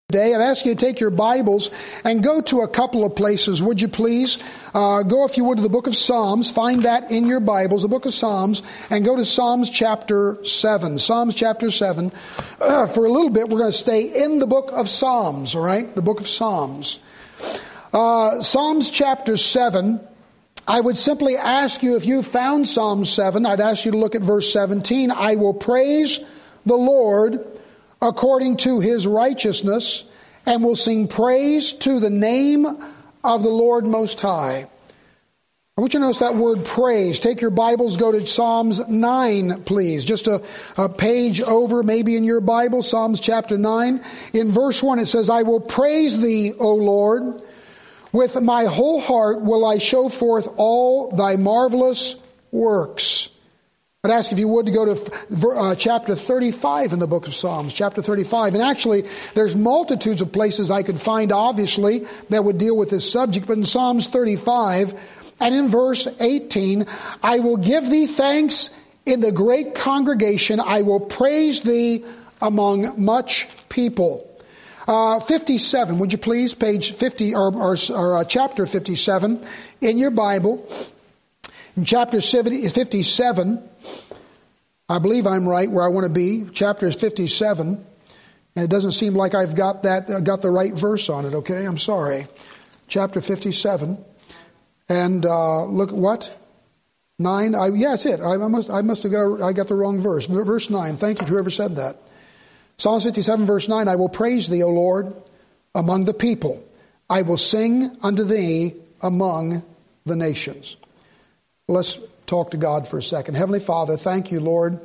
Today, I'd ask you to take your Bibles and go to a couple of places, would you please? Go, if you would, to the book of Psalms. Find that in your Bibles, the book of Psalms, and go to Psalms chapter 7. Psalms chapter 7. For a little bit, we're going to stay in the book of Psalms, all right? The book of Psalms. Psalms chapter 7. I would simply ask you, if you found Psalm 7, I'd ask you to look at verse 17. I will praise the Lord according to his righteousness, and will sing praise to the name of the Lord Most High. I want you to notice that word praise. Take your Bibles, go to Psalms 9, please. Just a page over, maybe in your Bible, Psalms chapter 9. In verse 1 it says, I will praise thee, O Lord. With my whole heart will I show forth all thy marvelous works. I'd ask if you would to go to chapter 35 in the book of Psalms, chapter 35. And actually, there's multitudes of places I could find, obviously, that would deal with this subject. But in Psalms 35 and in verse 18, I will give thee thanks in the great congregation. I will praise thee among much people. 57, would you please? Page 50, or chapter 57 in your Bible. In chapter 57, I believe I'm right where I want to be. Chapter 57, and it doesn't seem like I've got the right verse on it. Okay, I'm sorry. Chapter 57, and look what 9. Yeah, that's it. I must have got the wrong verse. Verse 9. Thank you for whoever said that. Psalm 57, verse 9. I will praise thee, O Lord, among the people. I will sing unto thee among the nations. Let's talk to God for a second. Heavenly Father, thank you, Lord.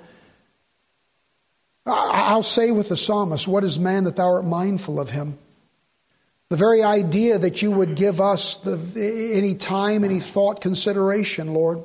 I'll say with the psalmist, what is man that thou art mindful of him? The very idea that you would give us any time, any thought, consideration, Lord.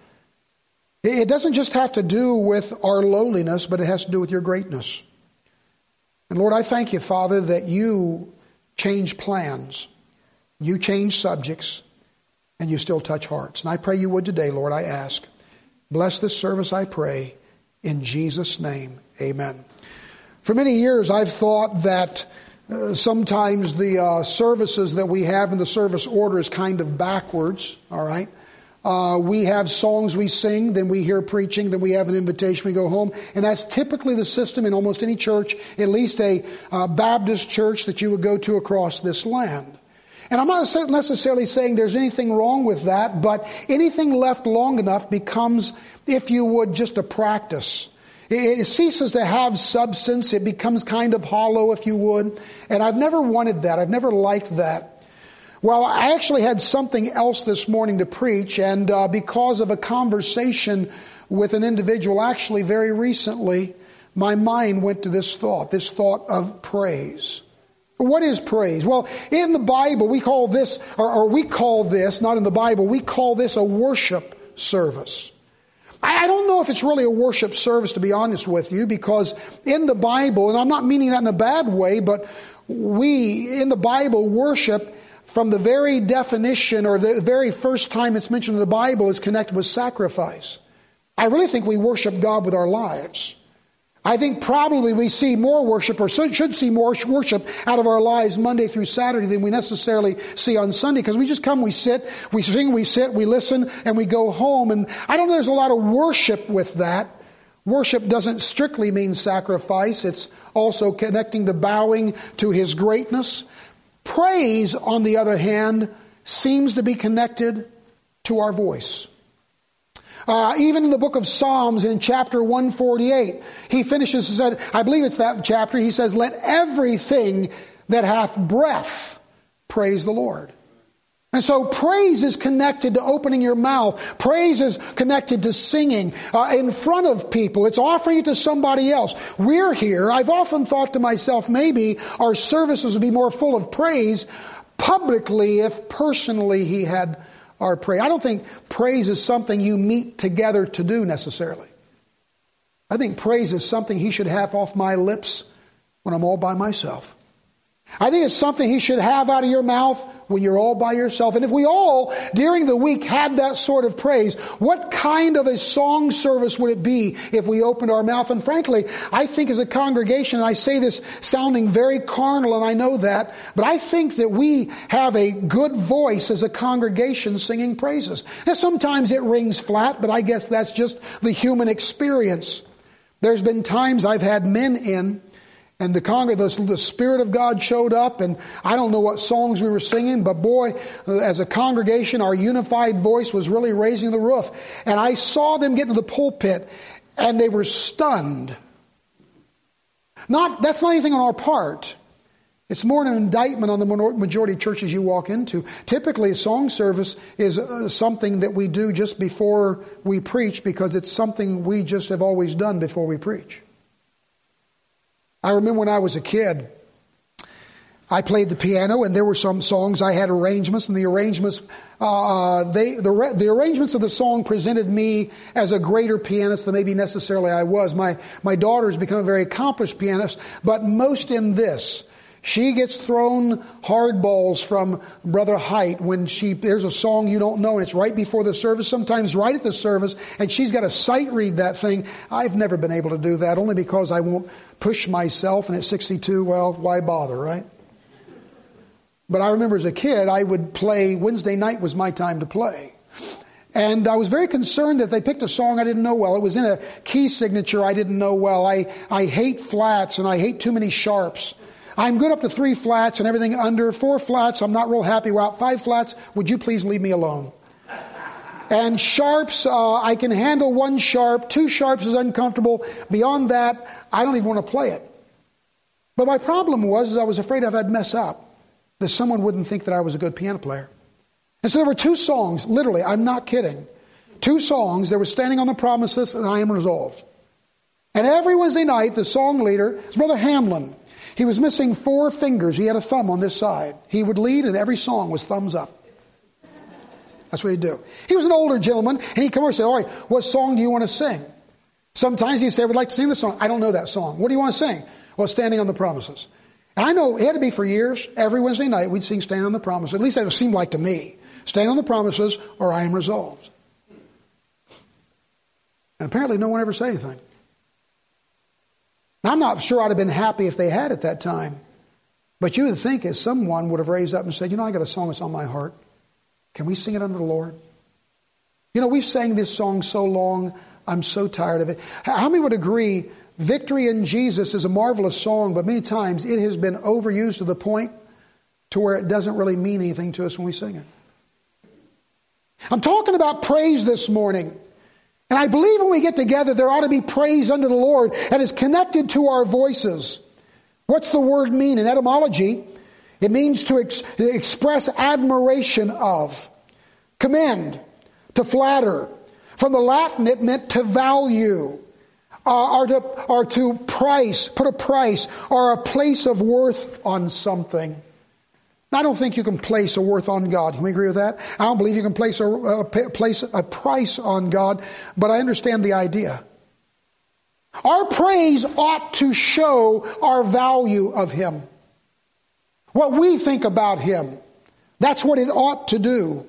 It doesn't just have to do with our lowliness, but it has to do with your greatness. And Lord, I thank you, Father, that you change plans. You change subjects. And you still touch hearts. And I pray you would today, Lord, I ask. Bless this service, I pray, in Jesus' name. Amen. For many years, I've thought that sometimes the services that we have in the service order is kind of backwards, all right? We have songs we sing, then we hear preaching, then we have an invitation, we go home. And that's typically the system in almost any church, at least a Baptist church that you would go to across this land. And I'm not necessarily saying there's anything wrong with that, but anything left long enough becomes, if you would, just a practice. It ceases to have substance. It becomes kind of hollow, if you would. And I've never wanted that. I've never liked that. Well, I actually had something else this morning to preach, and because of a conversation with an individual actually very recently, my mind went to this thought of praise. What is praise? Well, in the Bible, we call this, not in the Bible, we call this a worship service. I don't know if it's really a worship service, to be honest with you, because in the Bible, and I'm not meaning that in a bad way, but we, in the Bible, worship from the very definition or the very first time it's mentioned in the Bible is connected with sacrifice. I really think we worship God with our lives. I think probably we see more worship, or should see more worship out of our lives Monday through Saturday than we necessarily see on Sunday, because we just come, we sit, we sing, we sit, we listen, and we go home. And I don't know, there's a lot of worship with that. Worship doesn't strictly mean sacrifice. It's also connecting to bowing to his greatness. Praise, on the other hand, seems to be connected to our voice. Even in the book of Psalms in chapter 148, he finishes, said, I believe it's that chapter, he says, let everything that hath breath praise the Lord. And so praise is connected to opening your mouth. Praise is connected to singing in front of people. It's offering it to somebody else. We're here. I've often thought to myself, maybe our services would be more full of praise publicly if personally he had our praise. I don't think praise is something you meet together to do necessarily. I think praise is something he should have off my lips when I'm all by myself. I think it's something He should have out of your mouth when you're all by yourself. And if we all, during the week, had that sort of praise, what kind of a song service would it be if we opened our mouth? And frankly, I think as a congregation, and I say this sounding very carnal, and I know that, but I think that we have a good voice as a congregation singing praises. Now, sometimes it rings flat, but I guess that's just the human experience. There's been times I've had men in, and the Spirit of God showed up, and I don't know what songs we were singing, but boy, as a congregation, our unified voice was really raising the roof. And I saw them get into the pulpit, and they were stunned. That's not anything on our part. It's more an indictment on the majority of churches you walk into. Typically, a song service is something that we do just before we preach, because it's something we just have always done before we preach. I remember when I was a kid, I played the piano, and there were some songs I had arrangements, and the arrangements, the arrangements of the song presented me as a greater pianist than maybe necessarily I was. My daughter's become a very accomplished pianist, but most in this. She gets thrown hard balls from Brother Height when there's a song you don't know, and it's right before the service, sometimes right at the service, and she's got to sight read that thing. I've never been able to do that, only because I won't push myself, and at 62, well, why bother, right? But I remember as a kid, I would play, Wednesday night was my time to play. And I was very concerned that they picked a song I didn't know well. It was in a key signature I didn't know well. I hate flats, and I hate too many sharps. I'm good up to 3 flats, and everything under 4 flats, I'm not real happy about. 5 flats, would you please leave me alone? And sharps, I can handle 1 sharp. 2 sharps is uncomfortable. Beyond that, I don't even want to play it. But my problem was I was afraid if I'd mess up, that someone wouldn't think that I was a good piano player. And so there were 2 songs, literally, I'm not kidding. 2 songs. There was Standing on the Promises and I Am Resolved. And every Wednesday night, the song leader was Brother Hamlin. He was missing 4 fingers. He had a thumb on this side. He would lead, and every song was thumbs up. That's what he'd do. He was an older gentleman, and he'd come over and say, all right, what song do you want to sing? Sometimes he'd say, I would like to sing this song. I don't know that song. What do you want to sing? Well, Standing on the Promises. And I know it had to be for years. Every Wednesday night, we'd sing Standing on the Promises. At least that seemed like to me. Standing on the Promises, or I Am Resolved. And apparently no one ever said anything. Now, I'm not sure I'd have been happy if they had at that time. But you would think as someone would have raised up and said, I got a song that's on my heart. Can we sing it unto the Lord? We've sang this song so long, I'm so tired of it. How many would agree Victory in Jesus is a marvelous song, but many times it has been overused to the point to where it doesn't really mean anything to us when we sing it. I'm talking about praise this morning. And I believe when we get together, there ought to be praise unto the Lord, and it's connected to our voices. What's the word mean? In etymology, it means to express admiration of, commend, to flatter. From the Latin, it meant to value, or to price, put a price, or a place of worth on something. I don't think you can place a worth on God. Can we agree with that? I don't believe you can place a price on God, but I understand the idea. Our praise ought to show our value of Him. What we think about Him. That's what it ought to do.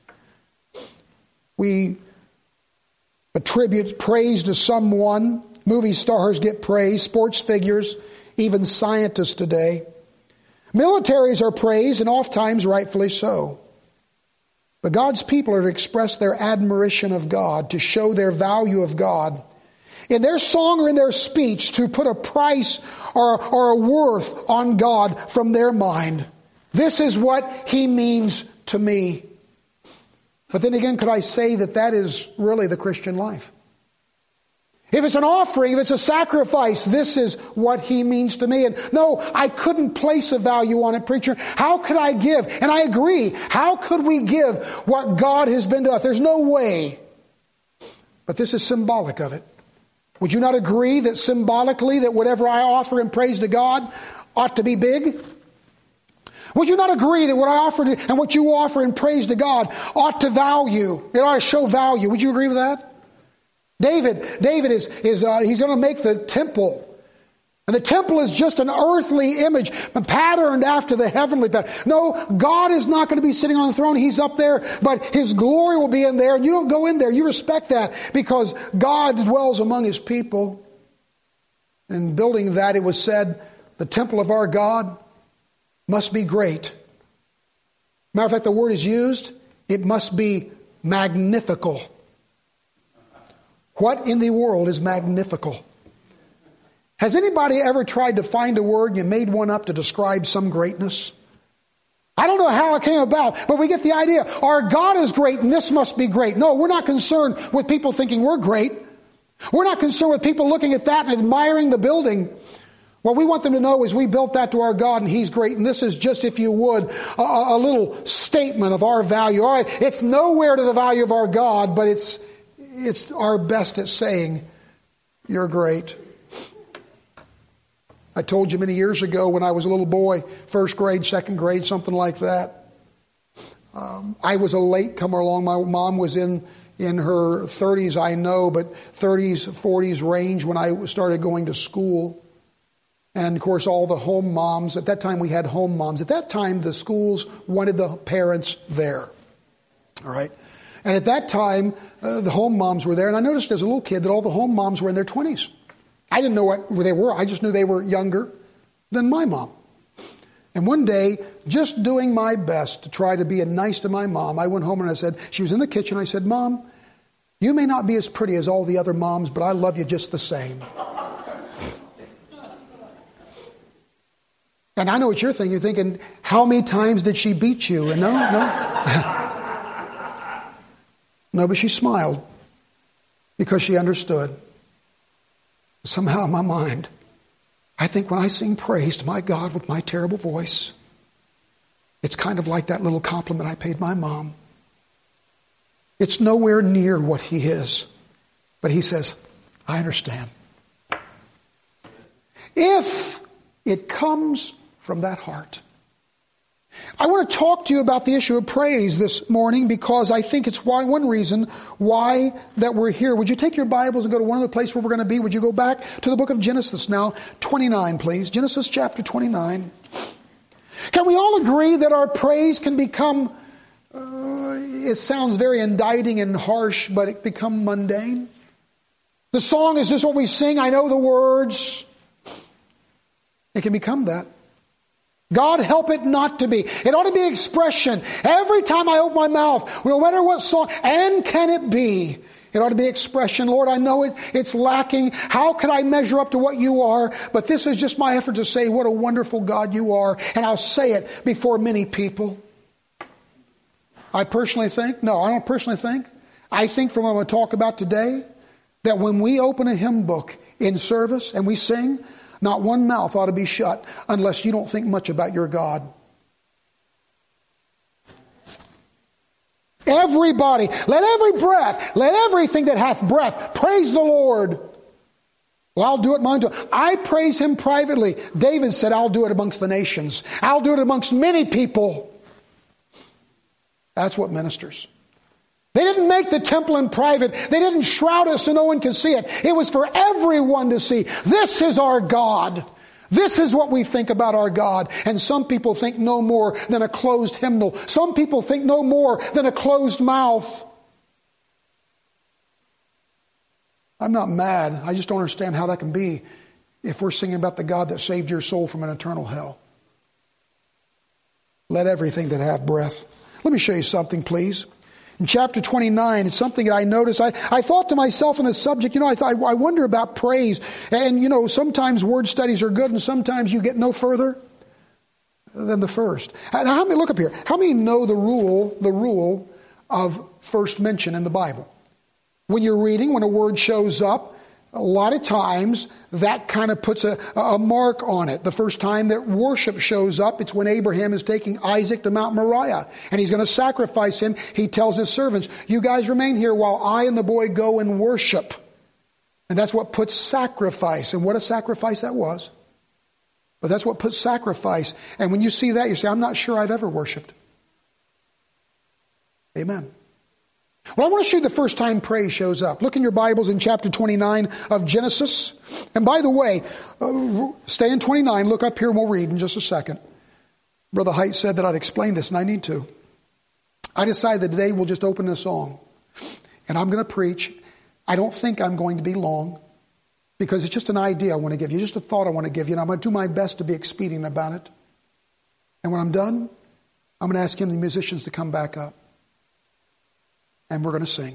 We attribute praise to someone. Movie stars get praise, sports figures, even scientists today. Militaries are praised, and oftentimes rightfully so. But God's people are to express their admiration of God, to show their value of God. In their song or in their speech, to put a price or a worth on God from their mind. This is what He means to me. But then again, could I say that that is really the Christian life? If it's an offering, if it's a sacrifice, this is what He means to me. And no, I couldn't place a value on it, preacher. How could I give? And I agree. How could we give what God has been to us? There's no way. But this is symbolic of it. Would you not agree that symbolically that whatever I offer in praise to God ought to be big? Would you not agree that what I offer and what you offer in praise to God ought to value? It ought to show value. Would you agree with that? David is he's going to make the temple. And the temple is just an earthly image, patterned after the heavenly pattern. No, God is not going to be sitting on the throne. He's up there, but His glory will be in there. And you don't go in there. You respect that because God dwells among His people. In building that, it was said, the temple of our God must be great. Matter of fact, the word is used, it must be magnifical. What in the world is magnifical? Has anybody ever tried to find a word and you made one up to describe some greatness? I don't know how it came about, but we get the idea. Our God is great and this must be great. No, we're not concerned with people thinking we're great. We're not concerned with people looking at that and admiring the building. What we want them to know is we built that to our God and He's great. And this is just, if you would, a little statement of our value. All right, it's nowhere to the value of our God, but it's our best at saying, you're great. I told you many years ago when I was a little boy, first grade, second grade, something like that. I was a late comer along. My mom was in her 30s, I know, but 30s, 40s range when I started going to school. And, of course, all the home moms. At that time, we had home moms. At that time, the schools wanted the parents there. All right? And at that time, the home moms were there. And I noticed as a little kid that all the home moms were in their 20s. I didn't know what they were. I just knew they were younger than my mom. And one day, just doing my best to try to be nice to my mom, I went home and I said, she was in the kitchen. I said, Mom, you may not be as pretty as all the other moms, but I love you just the same. And I know what you're thinking. You're thinking, how many times did she beat you? And no. No, but she smiled because she understood. Somehow in my mind, I think when I sing praise to my God with my terrible voice, it's kind of like that little compliment I paid my mom. It's nowhere near what He is. But He says, I understand. If it comes from that heart. I want to talk to you about the issue of praise this morning because I think it's one reason why that we're here. Would you take your Bibles and go to one of the places where we're going to be? Would you go back to the book of Genesis now, 29, please. Genesis chapter 29. Can we all agree that our praise can become, it sounds very indicting and harsh, but it become mundane? The song is just what we sing. I know the words. It can become that. God help it not to be. It ought to be expression. Every time I open my mouth, no matter what song, and can it be? It ought to be expression. Lord, I know it's lacking. How could I measure up to what you are? But this is just my effort to say what a wonderful God you are. And I'll say it before many people. I don't personally think. I think from what I'm going to talk about today, that when we open a hymn book in service and we sing, not one mouth ought to be shut unless you don't think much about your God. Everybody, let every breath, let everything that hath breath, praise the Lord. Well, I'll do it mine too. I praise Him privately. David said, I'll do it amongst the nations. I'll do it amongst many people. That's what ministers. They didn't make the temple in private. They didn't shroud us so no one could see it. It was for everyone to see. This is our God. This is what we think about our God. And some people think no more than a closed hymnal. Some people think no more than a closed mouth. I'm not mad. I just don't understand how that can be if we're singing about the God that saved your soul from an eternal hell. Let everything that have breath. Let me show you something, please. In chapter 29, it's something that I noticed. I thought to myself on the subject, I wonder about praise. And, sometimes word studies are good and sometimes you get no further than the first. Now, how many, look up here, how many know the rule of first mention in the Bible? When you're reading, when a word shows up, a lot of times that kind of puts a mark on it. The first time that worship shows up, it's when Abraham is taking Isaac to Mount Moriah and he's going to sacrifice him. He tells his servants, you guys remain here while I and the boy go and worship. And that's what puts sacrifice. And what a sacrifice that was. But that's what puts sacrifice. And when you see that, you say, I'm not sure I've ever worshiped. Amen. Well, I want to show you the first time praise shows up. Look in your Bibles in chapter 29 of Genesis. And by the way, stay in 29, look up here and we'll read in just a second. Brother Height said that I'd explain this, and I need to. I decided that today we'll just open a song. And I'm going to preach. I don't think I'm going to be long, because it's just an idea I want to give you, just a thought I want to give you, and I'm going to do my best to be expedient about it. And when I'm done, I'm going to ask the musicians to come back up. And we're going to sing.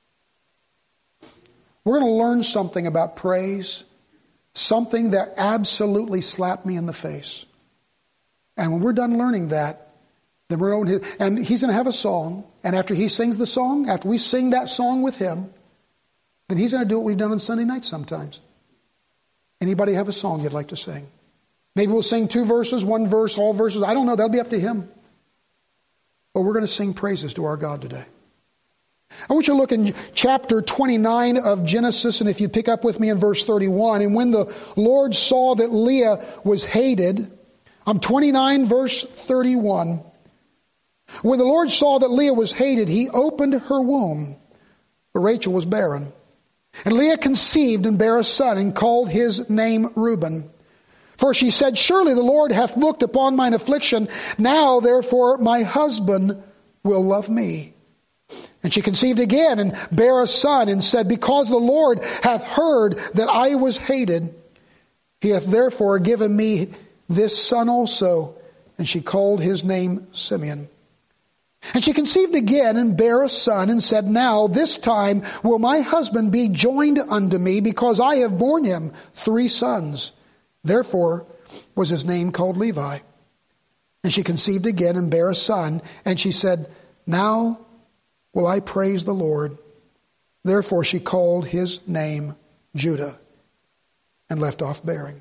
We're going to learn something about praise, something that absolutely slapped me in the face. And when we're done learning that, then we're going to, and he's going to have a song, and after he sings the song, after we sing that song with him, then he's going to do what we've done on Sunday night sometimes. Anybody have a song you'd like to sing? Maybe we'll sing 2 verses, 1 verse, all verses. I don't know. That'll be up to him. But we're going to sing praises to our God today. I want you to look in chapter 29 of Genesis, and if you pick up with me in verse 31. And when the Lord saw that Leah was hated, 29 verse 31. When the Lord saw that Leah was hated, he opened her womb, but Rachel was barren. And Leah conceived and bare a son, and called his name Reuben. For she said, surely the Lord hath looked upon mine affliction. Now therefore my husband will love me. And she conceived again, and bare a son, and said, because the Lord hath heard that I was hated, he hath therefore given me this son also. And she called his name Simeon. And she conceived again, and bare a son, and said, now this time will my husband be joined unto me, because I have borne him 3 sons. Therefore was his name called Levi. And she conceived again, and bare a son, and she said, now will I praise the Lord. Therefore she called his name Judah, and left off bearing.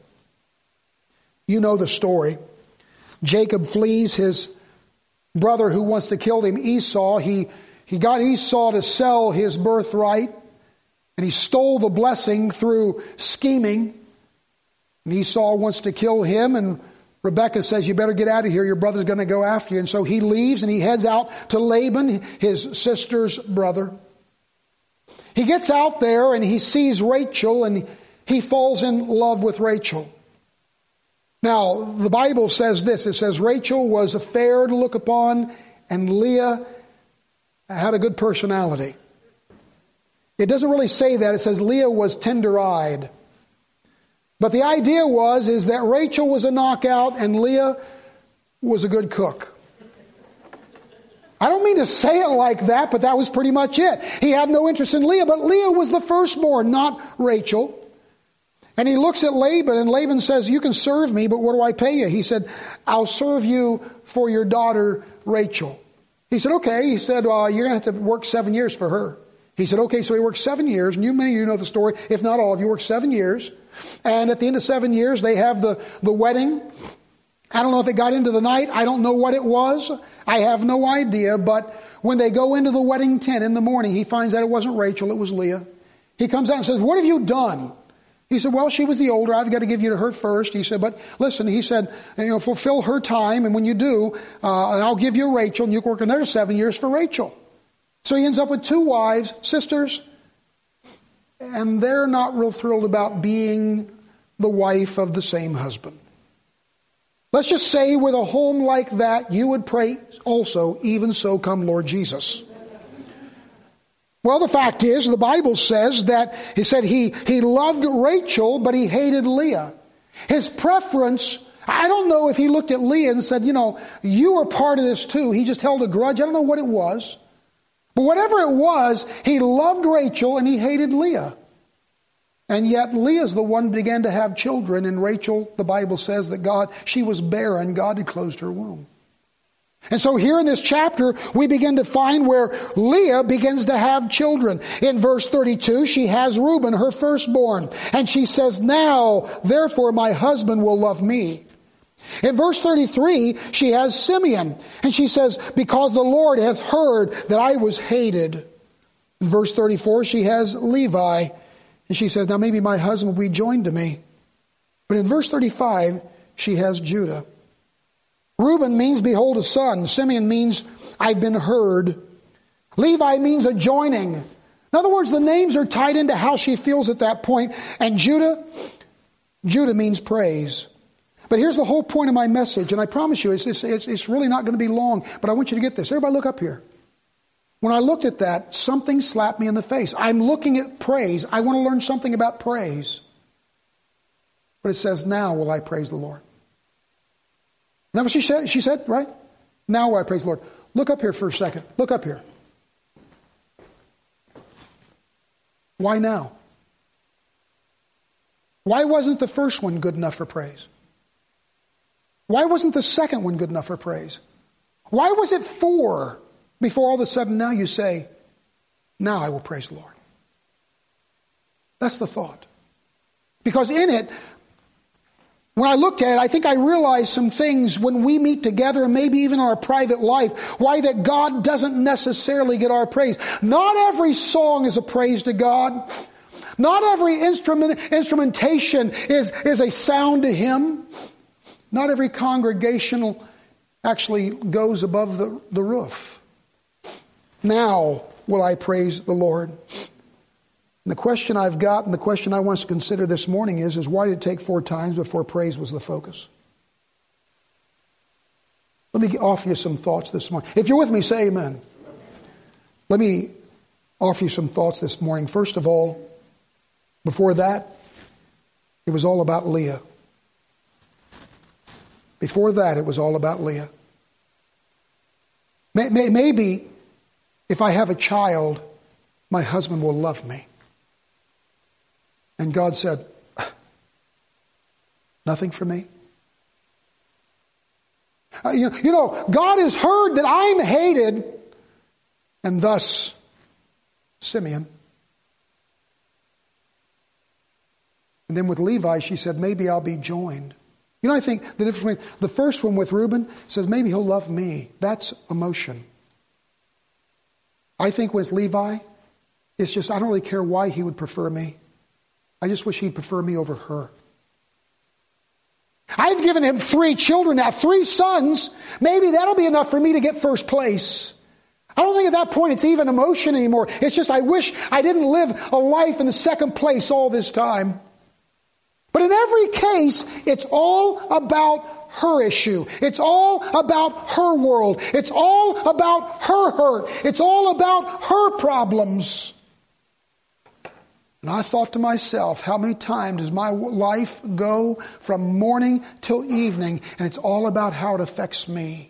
You know the story. Jacob flees his brother who wants to kill him, Esau. He got Esau to sell his birthright, and he stole the blessing through scheming. And Esau wants to kill him, and Rebekah says, you better get out of here. Your brother's going to go after you. And so he leaves, and he heads out to Laban, his sister's brother. He gets out there, and he sees Rachel, and he falls in love with Rachel. Now, the Bible says this. It says Rachel was fair to look upon, and Leah had a good personality. It doesn't really say that. It says Leah was tender-eyed. But the idea is that Rachel was a knockout and Leah was a good cook. I don't mean to say it like that, but that was pretty much it. He had no interest in Leah, but Leah was the firstborn, not Rachel. And he looks at Laban, and Laban says, you can serve me, but what do I pay you? He said, I'll serve you for your daughter Rachel. He said, okay. He said, you're going to have to work 7 years for her. He said, okay, so he worked 7 years, and many of you know the story, if not all of you, worked 7 years. And at the end of 7 years, they have the wedding. I don't know if it got into the night. I don't know what it was. I have no idea. But when they go into the wedding tent in the morning, he finds out it wasn't Rachel, it was Leah. He comes out and says, what have you done? He said, well, she was the older. I've got to give you to her first. He said, but listen, he said, fulfill her time. And when you do, I'll give you Rachel, and you can work another 7 years for Rachel. So he ends up with 2 wives, sisters, and they're not real thrilled about being the wife of the same husband. Let's just say with a home like that, you would pray also, even so come Lord Jesus. Well, the fact is, the Bible says that he said he loved Rachel, but he hated Leah. His preference, I don't know if he looked at Leah and said, you are part of this too. He just held a grudge. I don't know what it was. But whatever it was, he loved Rachel and he hated Leah. And yet Leah's the one who began to have children, and Rachel, the Bible says that she was barren. God had closed her womb. And so here in this chapter, we begin to find where Leah begins to have children. In verse 32, she has Reuben, her firstborn. And she says, now, therefore, my husband will love me. In verse 33, she has Simeon. And she says, because the Lord hath heard that I was hated. In verse 34, she has Levi. And she says, now maybe my husband will be joined to me. But in verse 35, she has Judah. Reuben means, behold, a son. Simeon means, I've been heard. Levi means adjoining. In other words, the names are tied into how she feels at that point. And Judah means praise. But here's the whole point of my message, and I promise you, it's really not going to be long, but I want you to get this. Everybody look up here. When I looked at that, something slapped me in the face. I'm looking at praise. I want to learn something about praise. But it says, now will I praise the Lord. Isn't that what she said? She said, right? Now will I praise the Lord. Look up here for a second. Look up here. Why now? Why wasn't the first one good enough for praise? Why wasn't the second one good enough for praise? Why was it 4 before all of a sudden now you say, now I will praise the Lord? That's the thought. Because in it, when I looked at it, I think I realized some things when we meet together and maybe even our private life, why that God doesn't necessarily get our praise. Not every song is a praise to God. Not every instrumentation is a sound to Him. Not every congregational actually goes above the roof. Now will I praise the Lord. And the question I've got and the question I want us to consider this morning is why did it take 4 times before praise was the focus? Let me offer you some thoughts this morning. If you're with me, say amen. Let me offer you some thoughts this morning. First of all, before that, it was all about Leah. Before that, it was all about Leah. Maybe if I have a child, my husband will love me. And God said, nothing for me? You know, God has heard that I'm hated, and thus Simeon. And then with Levi, she said, maybe I'll be joined. You know, I think the difference between the first one with Reuben says, maybe he'll love me. That's emotion. I think with Levi, it's just, I don't really care why he would prefer me. I just wish he'd prefer me over her. I've given him 3 children now, 3 sons. Maybe that'll be enough for me to get first place. I don't think at that point it's even emotion anymore. It's just I wish I didn't live a life in the second place all this time. But in every case, it's all about her issue. It's all about her world. It's all about her hurt. It's all about her problems. And I thought to myself, how many times does my life go from morning till evening, and it's all about how it affects me?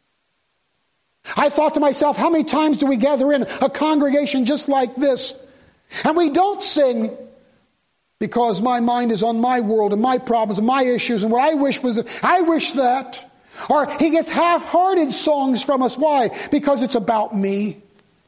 I thought to myself, how many times do we gather in a congregation just like this, and we don't sing because my mind is on my world and my problems and my issues and what I wish that. Or he gets half-hearted songs from us. Why? Because it's about me.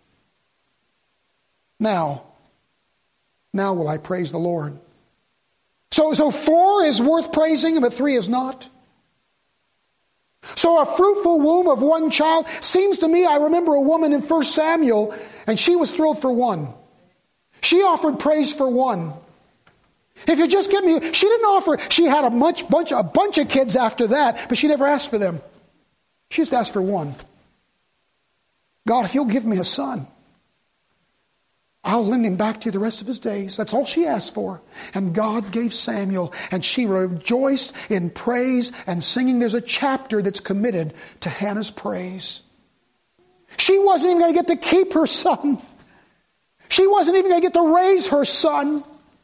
Now will I praise the Lord. So 4 is worth praising, but 3 is not. So a fruitful womb of 1 child seems to me, I remember a woman in 1 Samuel, and she was thrilled for 1. She offered praise for 1. If you just give me, she didn't offer, she had a bunch of kids after that, but she never asked for them. She just asked for 1. God, if you'll give me a son, I'll lend him back to you the rest of his days. That's all she asked for. And God gave Samuel, and she rejoiced in praise and singing. There's a chapter that's committed to Hannah's praise. She wasn't even going to get to keep her son. She wasn't even going to get to raise her son.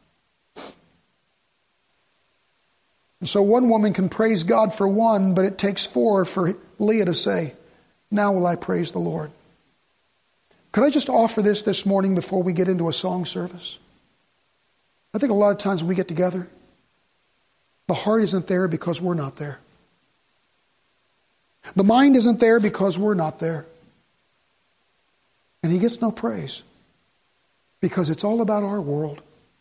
And so one woman can praise God for 1, but it takes 4 for Leah to say, now will I praise the Lord. Could I just offer this morning before we get into a song service? I think a lot of times when we get together, the heart isn't there because we're not there. The mind isn't there because we're not there. And he gets no praise because it's all about our world.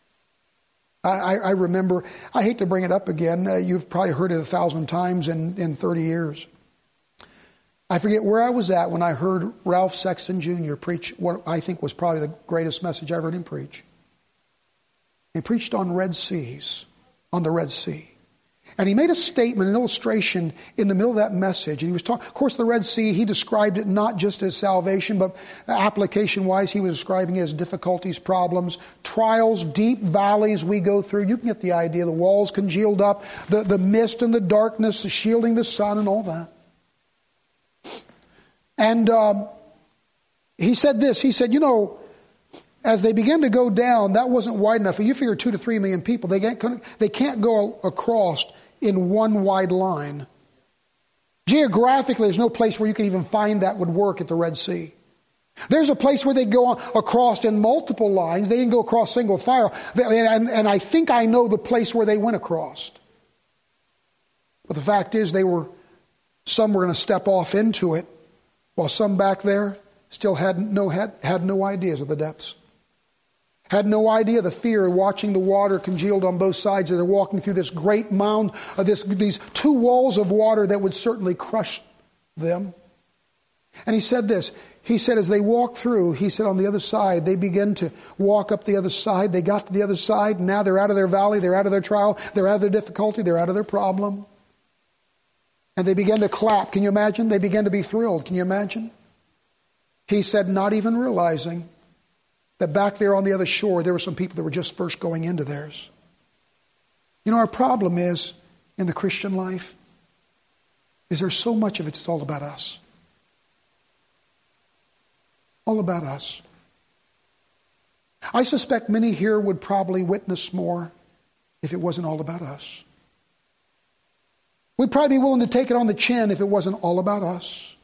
I remember, I hate to bring it up again, you've probably heard it 1,000 times in 30 years. I forget where I was at when I heard Ralph Sexton Jr. preach what I think was probably the greatest message I ever heard him preach. He preached on Red Seas, on the Red Sea. And he made a statement, an illustration in the middle of that message. And he was talking, of course, the Red Sea, he described it not just as salvation, but application-wise, he was describing it as difficulties, problems, trials, deep valleys we go through. You can get the idea. The walls congealed up, the mist and the darkness, shielding the sun and all that. And he said this. He said, as they began to go down, that wasn't wide enough. You figure 2 to 3 million people, they can't go across in one wide line. Geographically, there's no place where you can even find that would work at the Red Sea. There's a place where they go across in multiple lines. They didn't go across single file. And I think I know the place where they went across. But the fact is, some were going to step off into it, while some back there still had no ideas of the depths. Had no idea the fear of watching the water congealed on both sides. They're walking through this great mound of these 2 walls of water that would certainly crush them. And he said this. He said as they walked through, he said on the other side, they began to walk up the other side. They got to the other side. Now they're out of their valley. They're out of their trial. They're out of their difficulty. They're out of their problem. And they began to clap. Can you imagine? They began to be thrilled. Can you imagine? He said, not even realizing that back there on the other shore, there were some people that were just first going into theirs. Our problem is, in the Christian life, is there's so much of it's all about us. All about us. I suspect many here would probably witness more if it wasn't all about us. We'd probably be willing to take it on the chin if it wasn't all about us.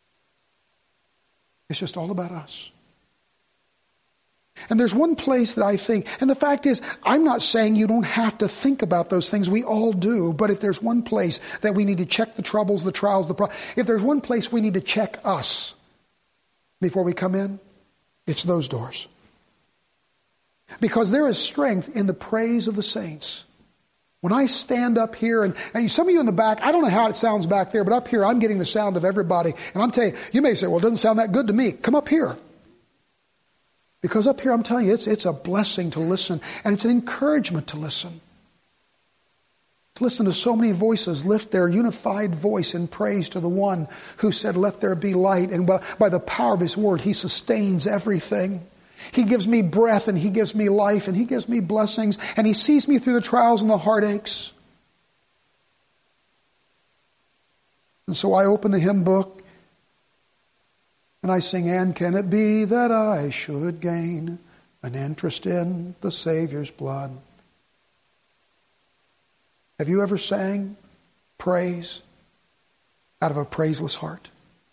It's just all about us. And there's one place that I think, and the fact is, I'm not saying you don't have to think about those things. We all do. But if there's one place that we need to check the troubles, the trials, if there's one place we need to check us before we come in, it's those doors. Because there is strength in the praise of the saints. When I stand up here, and some of you in the back, I don't know how it sounds back there, but up here I'm getting the sound of everybody. And I'm telling you, you may say, well, it doesn't sound that good to me. Come up here. Because up here, I'm telling you, it's a blessing to listen, and it's an encouragement to listen. To listen to so many voices lift their unified voice in praise to the one who said, let there be light. And by the power of His word, He sustains everything. He gives me breath, and He gives me life, and He gives me blessings, and He sees me through the trials and the heartaches. And so I open the hymn book, and I sing, and can it be that I should gain an interest in the Savior's blood? Have you ever sang praise out of a praiseless heart?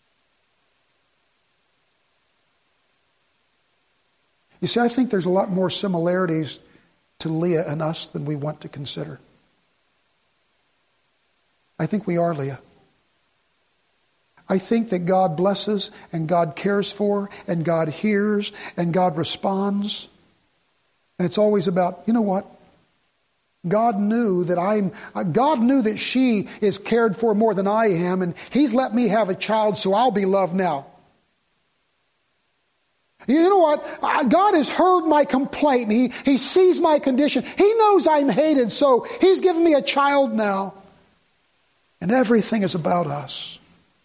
You see, I think there's a lot more similarities to Leah and us than we want to consider. I think we are Leah. I think that God blesses and God cares for and God hears and God responds. And it's always about, you know what? God knew that she is cared for more than I am, and He's let me have a child, so I'll be loved now. You know what? God has heard my complaint. He sees my condition. He knows I'm hated, so He's given me a child now. And everything is about us.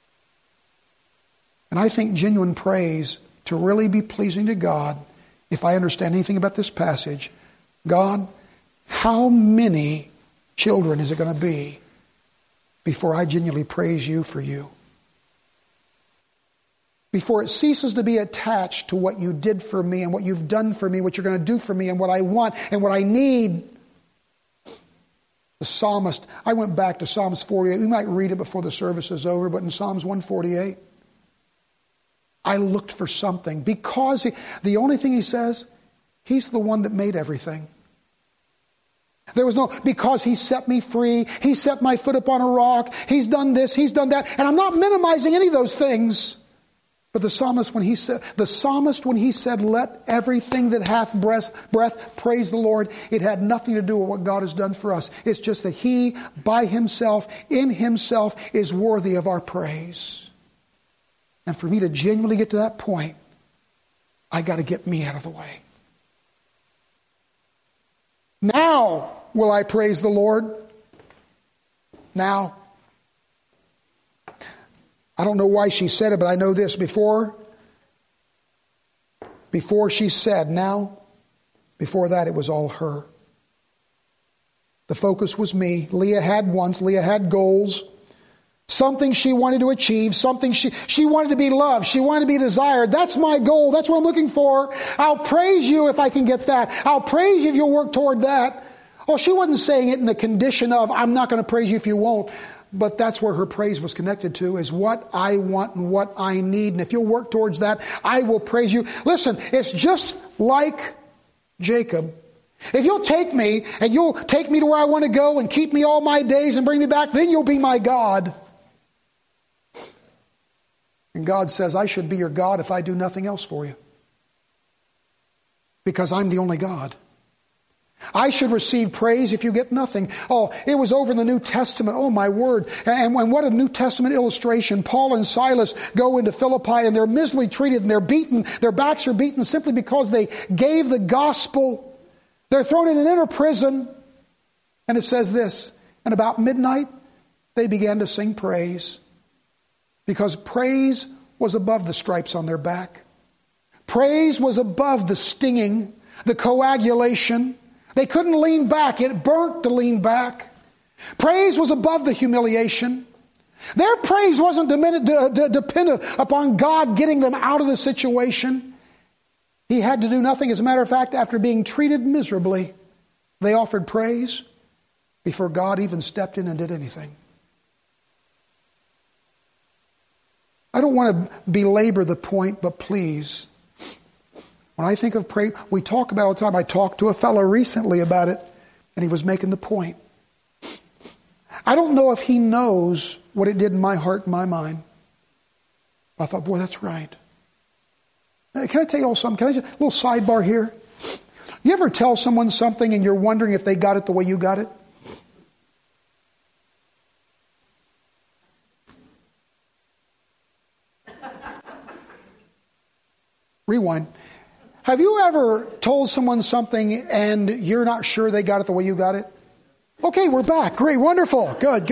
And I think genuine praise, to really be pleasing to God, if I understand anything about this passage, God, how many children is it going to be before I genuinely praise You for You? Before it ceases to be attached to what You did for me and what You've done for me, what You're going to do for me and what I want and what I need. The psalmist, I went back to Psalms 48. We might read it before the service is over, but in Psalms 148, I looked for something because the only thing he says, He's the one that made everything. There was no, because He set me free, He set my foot upon a rock, He's done this, He's done that. And I'm not minimizing any of those things. But the psalmist, when he said, let everything that hath breath praise the Lord, it had nothing to do with what God has done for us. It's just that He, by Himself, in Himself, is worthy of our praise. And for me to genuinely get to that point, I got to get me out of the way. Now will I praise the Lord. Now, I don't know why she said it, but I know this. Before she said now, before that it was all her. The focus was me. Leah had goals. Something she wanted to achieve, something she wanted to be loved, she wanted to be desired. That's my goal, that's what I'm looking for. I'll praise you if I can get that. I'll praise you if you'll work toward that. Oh, she wasn't saying it in the condition of, I'm not going to praise you if you won't. But that's where her praise was connected to, is what I want and what I need. And if you'll work towards that, I will praise you. Listen, it's just like Jacob. If you'll take me and you'll take me to where I want to go and keep me all my days and bring me back, then you'll be my God. And God says, I should be your God if I do nothing else for you. Because I'm the only God. I should receive praise if you get nothing. Oh, it was over in the New Testament. Oh, my word. And what a New Testament illustration. Paul and Silas go into Philippi and they're miserably treated and they're beaten. Their backs are beaten simply because they gave the gospel. They're thrown in an inner prison. And it says this, and about midnight, they began to sing praise. Because praise was above the stripes on their back. Praise was above the stinging, the coagulation. They couldn't lean back. It burnt to lean back. Praise was above the humiliation. Their praise wasn't dependent upon God getting them out of the situation. He had to do nothing. As a matter of fact, after being treated miserably, they offered praise before God even stepped in and did anything. I don't want to belabor the point, but please, when I think of praise, we talk about it all the time. I talked to a fellow recently about it, and he was making the point. I don't know if he knows what it did in my heart and my mind. I thought, boy, that's right. Can I tell you all something? Can I just, a little sidebar here? You ever tell someone something and you're wondering if they got it the way you got it? Rewind. Have you ever told someone something and you're not sure they got it the way you got it? Okay, we're back. Great, wonderful. Good.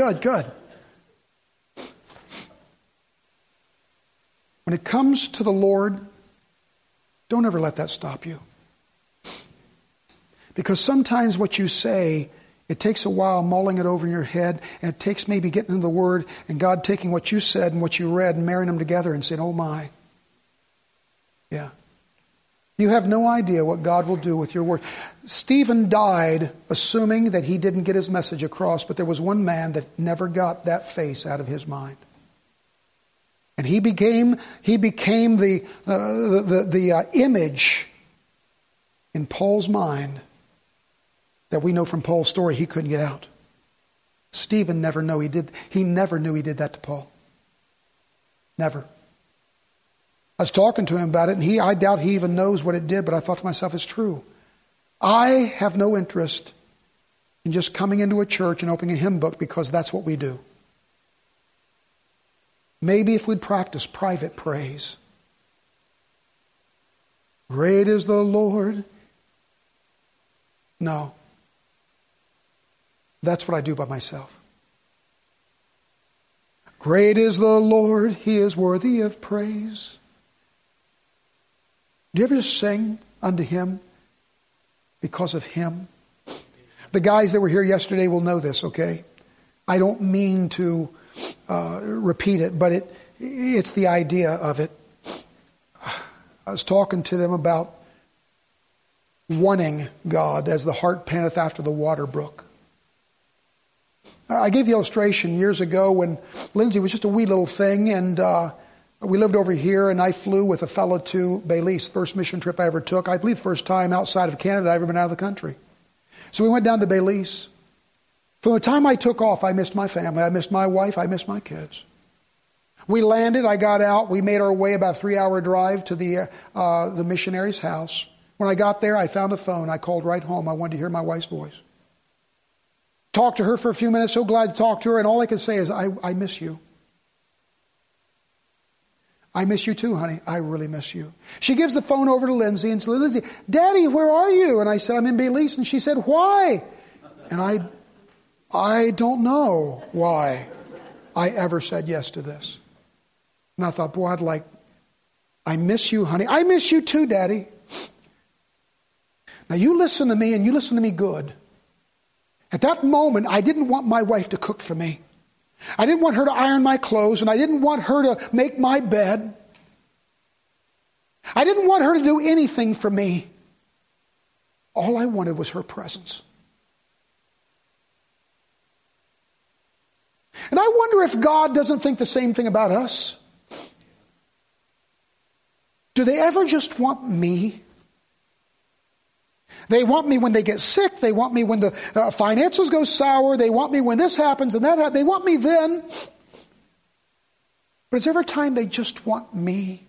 When it comes to the Lord, don't ever let that stop you. Because sometimes what you say, it takes a while mulling it over in your head, and it takes maybe getting into the Word and God taking what you said and what you read and marrying them together and saying, oh my. Yeah. You have no idea what God will do with your word. Stephen died assuming that he didn't get his message across, but there was one man that never got that face out of his mind. And he became the image in Paul's mind that we know from Paul's story he couldn't get out. Stephen never knew he did that to Paul. Never. I was talking to him about it, and I doubt he even knows what it did, but I thought to myself, it's true. I have no interest in just coming into a church and opening a hymn book because that's what we do. Maybe if we'd practice private praise. Great is the Lord. No. That's what I do by myself. Great is the Lord, He is worthy of praise. Do you ever just sing unto Him because of Him? The guys that were here yesterday will know this, okay? I don't mean to repeat it, but it's the idea of it. I was talking to them about wanting God as the heart panteth after the water brook. I gave the illustration years ago when Lindsay was just a wee little thing, and we lived over here, and I flew with a fellow to Belize, first mission trip I ever took. I believe first time outside of Canada I've ever been out of the country. So we went down to Belize. From the time I took off, I missed my family. I missed my wife. I missed my kids. We landed. I got out. We made our way about a 3-hour drive to the missionary's house. When I got there, I found a phone. I called right home. I wanted to hear my wife's voice. Talked to her for a few minutes. So glad to talk to her. And all I could say is, I miss you. I miss you too, honey. I really miss you. She gives the phone over to Lindsay and says, Lindsay, Daddy, where are you? And I said, I'm in Belize. And she said, why? And I don't know why I ever said yes to this. And I thought, boy, I miss you, honey. I miss you too, Daddy. Now you listen to me, and you listen to me good. At that moment, I didn't want my wife to cook for me. I didn't want her to iron my clothes, and I didn't want her to make my bed. I didn't want her to do anything for me. All I wanted was her presence. And I wonder if God doesn't think the same thing about us. Do they ever just want me? They want me when they get sick. They want me when the finances go sour. They want me when this happens and that happens. They want me then. But is there ever a time they just want me?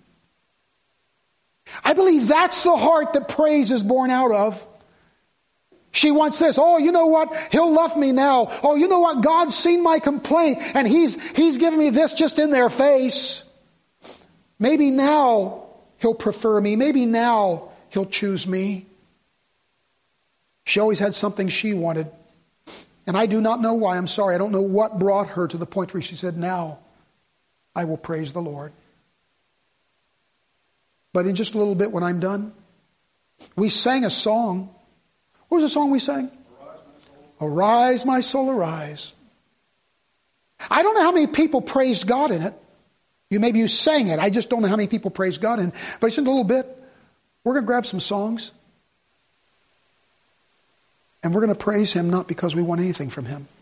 I believe that's the heart that praise is born out of. She wants this. Oh, you know what? He'll love me now. Oh, you know what? God's seen my complaint and He's given me this just in their face. Maybe now He'll prefer me. Maybe now He'll choose me. She always had something she wanted. And I do not know why. I'm sorry. I don't know what brought her to the point where she said, now I will praise the Lord. But in just a little bit when I'm done, we sang a song. What was the song we sang? Arise, my soul, arise. I don't know how many people praised God in it. Maybe you sang it. I just don't know how many people praised God in it. But just in a little bit, we're going to grab some songs. And we're going to praise Him not because we want anything from Him.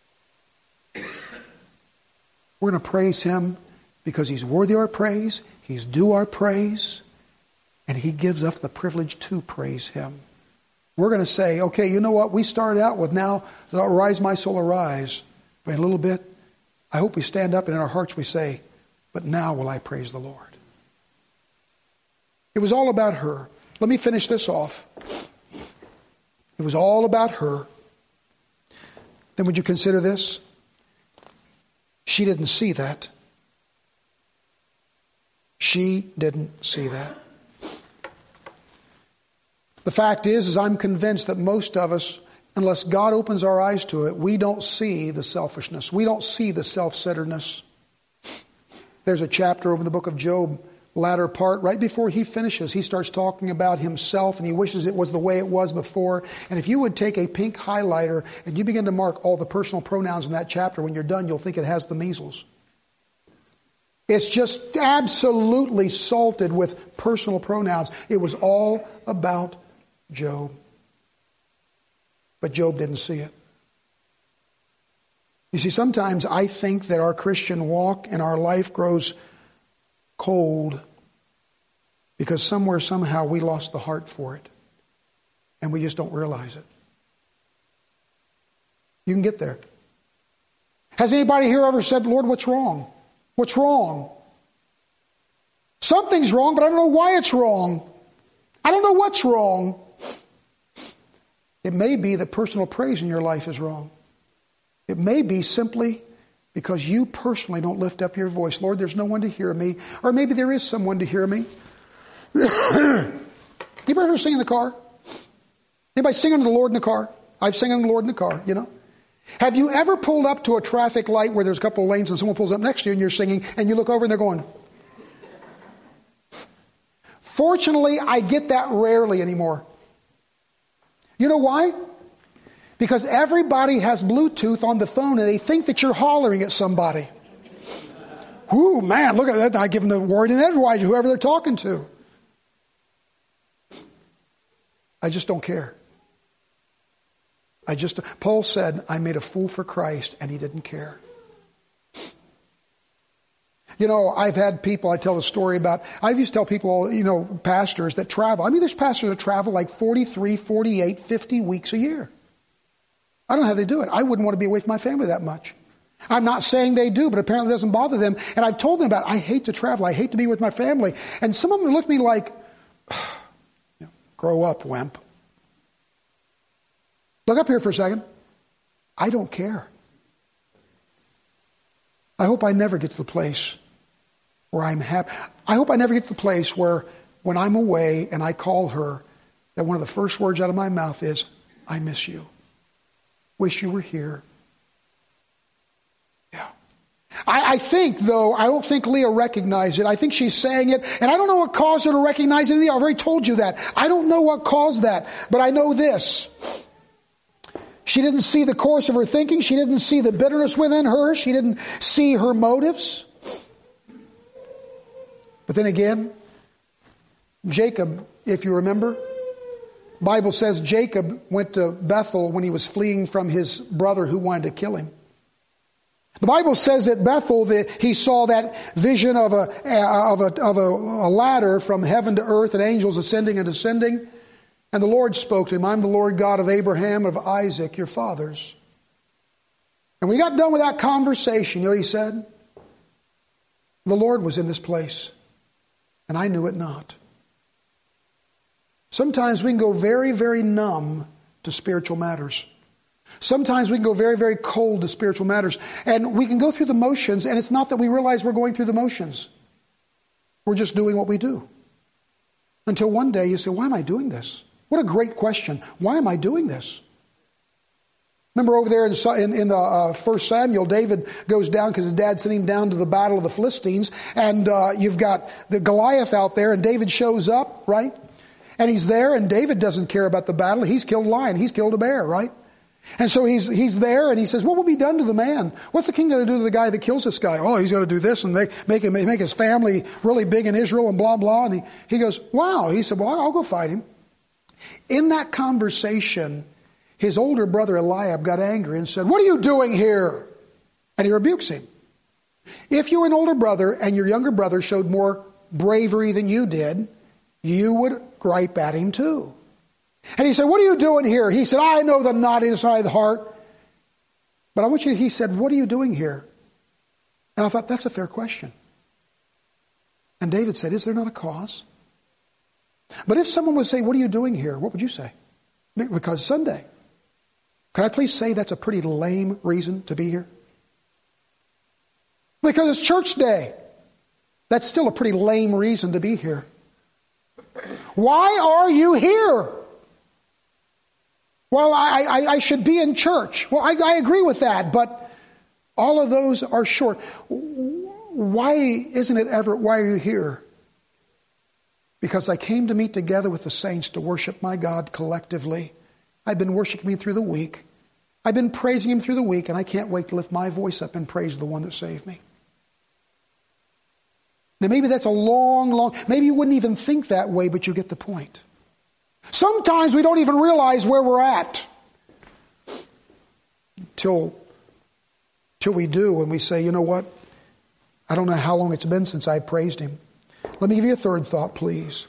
We're going to praise Him because He's worthy of our praise. He's due our praise. And He gives us the privilege to praise Him. We're going to say, okay, you know what? We started out with now, arise my soul, arise. But in a little bit, I hope we stand up and in our hearts we say, but now will I praise the Lord. It was all about her. Let me finish this off. It was all about her. Then would you consider this? She didn't see that. She didn't see that. The fact is I'm convinced that most of us, unless God opens our eyes to it, we don't see the selfishness. We don't see the self-centeredness. There's a chapter over in the book of Job, latter part, right before he finishes, he starts talking about himself and he wishes it was the way it was before. And if you would take a pink highlighter and you begin to mark all the personal pronouns in that chapter, when you're done, you'll think it has the measles. It's just absolutely salted with personal pronouns. It was all about Job. But Job didn't see it. You see, sometimes I think that our Christian walk and our life grows cold because somewhere, somehow, we lost the heart for it. And we just don't realize it. You can get there. Has anybody here ever said, Lord, what's wrong? What's wrong? Something's wrong, but I don't know why it's wrong. I don't know what's wrong. It may be that personal praise in your life is wrong. It may be simply because you personally don't lift up your voice. Lord, there's no one to hear me. Or maybe there is someone to hear me. Anybody ever sing in the car? Anybody sing unto the Lord in the car? I've sung unto the Lord in the car, you know. Have you ever pulled up to a traffic light where there's a couple of lanes and someone pulls up next to you and you're singing and you look over and they're going? Fortunately, I get that rarely anymore. You know why? Because everybody has Bluetooth on the phone and they think that you're hollering at somebody. Ooh, man, look at that. I give them the word in edgewise, whoever they're talking to. I just don't care. Paul said, I made a fool for Christ, and he didn't care. You know, I've had people, I tell the story about, I used to tell people, you know, pastors that travel. I mean, there's pastors that travel like 43, 48, 50 weeks a year. I don't know how they do it. I wouldn't want to be away from my family that much. I'm not saying they do, but apparently it doesn't bother them. And I've told them about it. I hate to travel. I hate to be with my family. And some of them look at me like, grow up, wimp. Look up here for a second. I don't care. I hope I never get to the place where I'm happy. I hope I never get to the place where when I'm away and I call her, that one of the first words out of my mouth is, I miss you. Wish you were here. I think, though, I don't think Leah recognized it. I think she's saying it, and I don't know what caused her to recognize it. I've already told you that. I don't know what caused that, but I know this. She didn't see the course of her thinking. She didn't see the bitterness within her. She didn't see her motives. But then again, Jacob, if you remember, the Bible says Jacob went to Bethel when he was fleeing from his brother who wanted to kill him. The Bible says at Bethel that he saw that vision of a ladder from heaven to earth and angels ascending and descending. And the Lord spoke to him, I'm the Lord God of Abraham, of Isaac, your fathers. And when he got done with that conversation, you know what he said? The Lord was in this place, and I knew it not. Sometimes we can go very, very numb to spiritual matters. Sometimes we can go very, very cold to spiritual matters. And we can go through the motions, and it's not that we realize we're going through the motions. We're just doing what we do. Until one day you say, why am I doing this? What a great question. Why am I doing this? Remember over there in the 1 Samuel, David goes down because his dad's sending him down to the battle of the Philistines. And you've got the Goliath out there, and David shows up, right? And he's there, and David doesn't care about the battle. He's killed a lion. He's killed a bear, right? And so he's there, and he says, what will be done to the man? What's the king going to do to the guy that kills this guy? Oh, he's going to do this and make his family really big in Israel and blah, blah. And he goes, wow. He said, well, I'll go fight him. In that conversation, his older brother Eliab got angry and said, what are you doing here? And he rebukes him. If you were an older brother and your younger brother showed more bravery than you did, you would gripe at him too. And he said, what are you doing here? He said, I know the naughtiness of the heart. But he said, what are you doing here? And I thought, that's a fair question. And David said, is there not a cause? But if someone would say, what are you doing here? What would you say? Because Sunday. Can I please say that's a pretty lame reason to be here? Because it's church day. That's still a pretty lame reason to be here. Why are you here? Well, I should be in church. Well, I agree with that, but all of those are short. Why are you here? Because I came to meet together with the saints to worship my God collectively. I've been worshiping Him through the week. I've been praising Him through the week, and I can't wait to lift my voice up and praise the one that saved me. Now maybe that's a long, maybe you wouldn't even think that way, but you get the point. Sometimes we don't even realize where we're at till we do, and we say, you know what? I don't know how long it's been since I praised Him. Let me give you a third thought, please.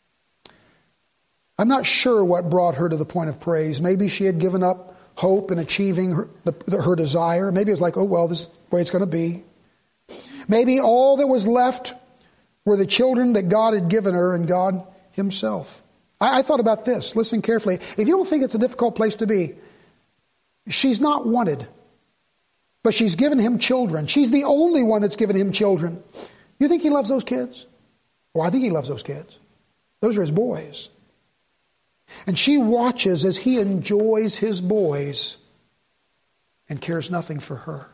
I'm not sure what brought her to the point of praise. Maybe she had given up hope in achieving her desire. Maybe it was like, oh, well, this is the way it's going to be. Maybe all that was left were the children that God had given her and God Himself. I thought about this. Listen carefully. If you don't think it's a difficult place to be, she's not wanted, but she's given him children. She's the only one that's given him children. You think he loves those kids? Well, I think he loves those kids. Those are his boys. And she watches as he enjoys his boys and cares nothing for her.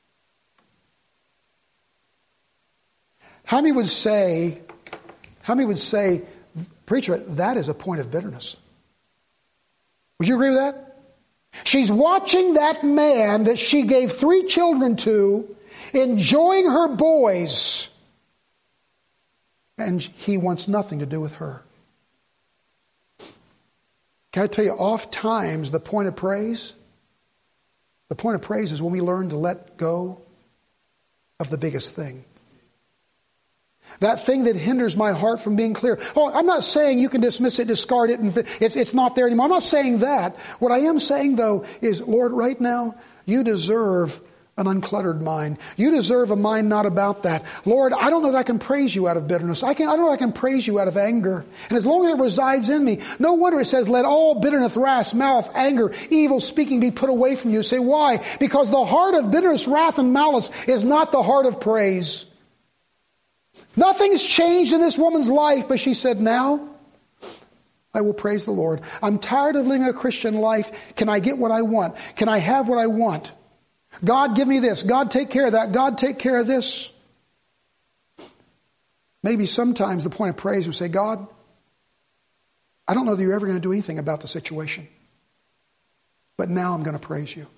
How many would say, preacher, that is a point of bitterness? Would you agree with that? She's watching that man that she gave 3 children to, enjoying her boys, and he wants nothing to do with her. Can I tell you, oft times the point of praise is when we learn to let go of the biggest thing. That thing that hinders my heart from being clear. Oh, I'm not saying you can dismiss it, discard it, and it's not there anymore. I'm not saying that. What I am saying, though, is, Lord, right now, you deserve an uncluttered mind. You deserve a mind not about that. Lord, I don't know that I can praise you out of bitterness. I don't know that I can praise you out of anger. And as long as it resides in me, no wonder it says, let all bitterness, wrath, malice, anger, evil speaking be put away from you. Say, why? Because the heart of bitterness, wrath, and malice is not the heart of praise. Nothing's changed in this woman's life, but she said, now I will praise the Lord. I'm tired of living a Christian life. Can I get what I want? Can I have what I want? God, give me this. God, take care of that. God, take care of this. Maybe sometimes the point of praise would say, God, I don't know that you're ever going to do anything about the situation, but now I'm going to praise you.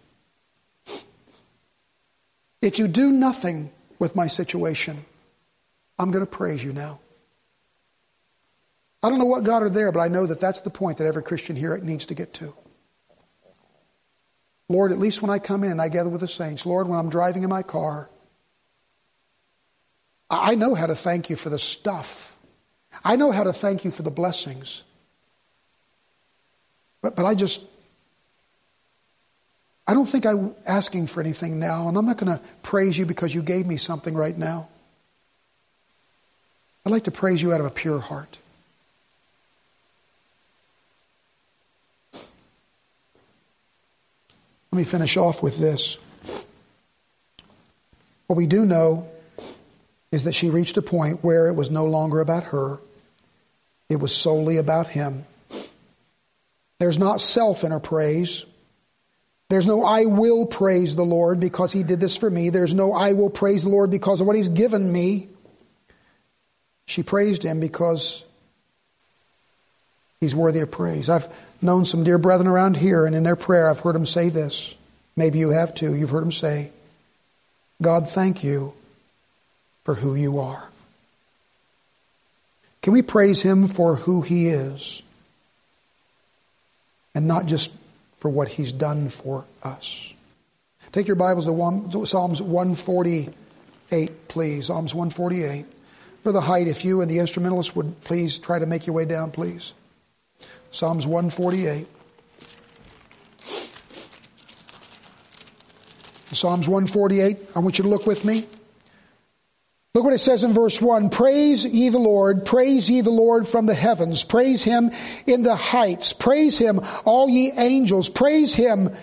If you do nothing with my situation, I'm going to praise you now. I don't know what God are there, but I know that that's the point that every Christian here needs to get to. Lord, at least when I come in, I gather with the saints. Lord, when I'm driving in my car, I know how to thank you for the stuff. I know how to thank you for the blessings. But I don't think I'm asking for anything now, and I'm not going to praise you because you gave me something right now. I'd like to praise you out of a pure heart. Let me finish off with this. What we do know is that she reached a point where it was no longer about her. It was solely about him. There's not self in her praise. There's no I will praise the Lord because he did this for me. There's no I will praise the Lord because of what he's given me. She praised him because he's worthy of praise. I've known some dear brethren around here, and in their prayer I've heard them say this. Maybe you have too. You've heard them say, God, thank you for who you are. Can we praise him for who he is and not just for what he's done for us? Take your Bibles to Psalms 148, please. Psalms 148. Brother Height, if you and the instrumentalists would please try to make your way down, please. Psalms 148. Psalms 148, I want you to look with me. Look what it says in verse 1. Praise ye the Lord from the heavens. Praise him in the heights. Praise him, all ye angels. Praise him,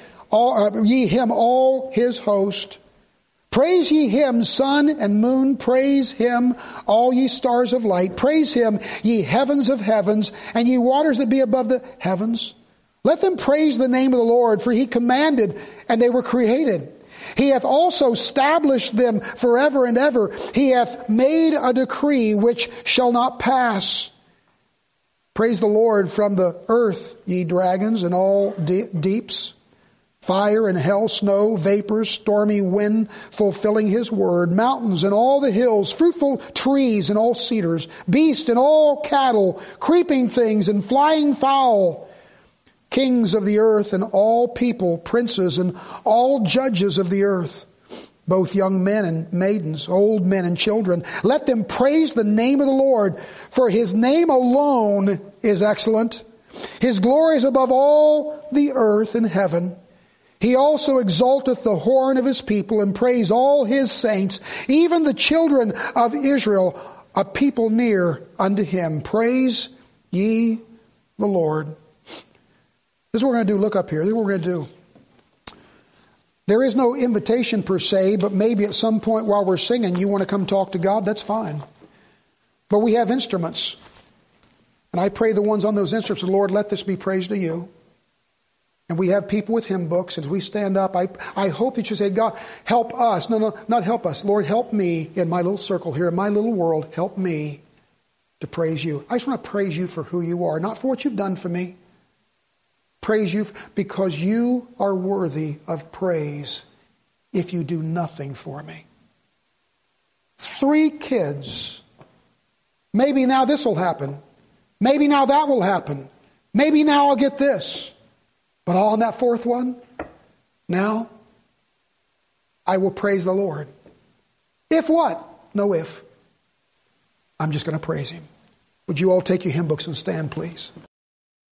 all his host. Praise ye him, sun and moon. Praise him, all ye stars of light. Praise him, ye heavens of heavens, and ye waters that be above the heavens. Let them praise the name of the Lord, for he commanded, and they were created. He hath also established them forever and ever. He hath made a decree which shall not pass. Praise the Lord from the earth, ye dragons, and all deeps. Fire and hell, snow, vapors, stormy wind, fulfilling his word. Mountains and all the hills, fruitful trees and all cedars. Beasts and all cattle, creeping things and flying fowl. Kings of the earth and all people, princes and all judges of the earth, both young men and maidens, old men and children. Let them praise the name of the Lord, for his name alone is excellent. His glory is above all the earth and heaven. He also exalteth the horn of his people and praise all his saints, even the children of Israel, a people near unto him. Praise ye the Lord. This is what we're going to do. Look up here. This is what we're going to do. There is no invitation per se, but maybe at some point while we're singing, you want to come talk to God, that's fine. But we have instruments. And I pray the ones on those instruments, Lord, let this be praise to you. And we have people with hymn books. As we stand up, I hope that you say, God, help us. No, not help us. Lord, help me in my little circle here, in my little world. Help me to praise you. I just want to praise you for who you are, not for what you've done for me. Praise you because you are worthy of praise if you do nothing for me. 3 kids. Maybe now this will happen. Maybe now that will happen. Maybe now I'll get this. But all on that 4th one, now I will praise the Lord. If what? No if. I'm just going to praise him. Would you all take your hymn books and stand, please?